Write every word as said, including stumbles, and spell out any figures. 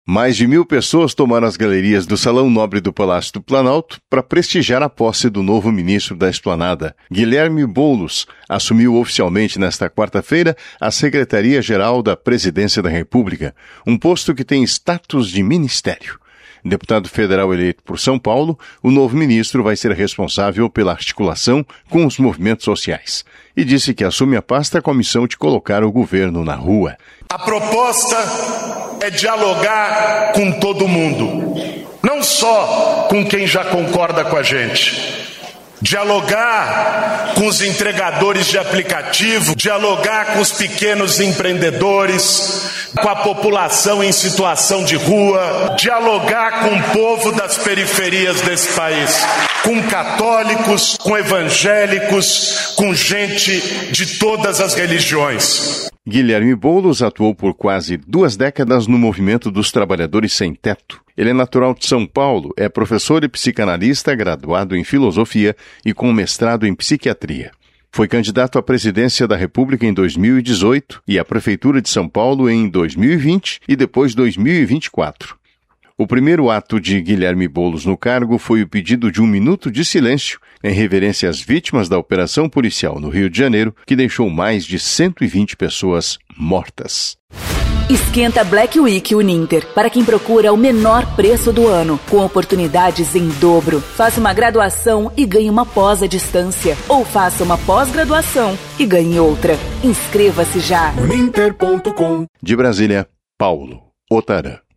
Mais de mil pessoas tomaram as galerias do Salão Nobre do Palácio do Planalto para prestigiar a posse do novo ministro da Esplanada. Guilherme Boulos assumiu oficialmente nesta quarta-feira a Secretaria-Geral da Presidência da República, um posto que tem status de ministério. Deputado federal eleito por São Paulo, o novo ministro vai ser responsável pela articulação com os movimentos sociais e disse que assume a pasta com a missão de colocar o governo na rua. A proposta é dialogar com todo mundo, não só com quem já concorda com a gente. Dialogar com os entregadores de aplicativo, dialogar com os pequenos empreendedores, com a população em situação de rua, dialogar com o povo das periferias desse país, com católicos, com evangélicos, com gente de todas as religiões. Guilherme Boulos atuou por quase duas décadas no movimento dos trabalhadores sem teto. Ele é natural de São Paulo, é professor e psicanalista, graduado em filosofia e com mestrado em psiquiatria. Foi candidato à presidência da República em dois mil e dezoito e à Prefeitura de São Paulo em dois mil e vinte e depois dois mil e vinte e quatro. O primeiro ato de Guilherme Boulos no cargo foi o pedido de um minuto de silêncio em reverência às vítimas da operação policial no Rio de Janeiro, que deixou mais de cento e vinte pessoas mortas. Esquenta Black Week Uninter, para quem procura o menor preço do ano, com oportunidades em dobro. Faça uma graduação e ganhe uma pós à distância, ou faça uma pós-graduação e ganhe outra. Inscreva-se já. Uninter ponto com. De Brasília, Paulo Otarã.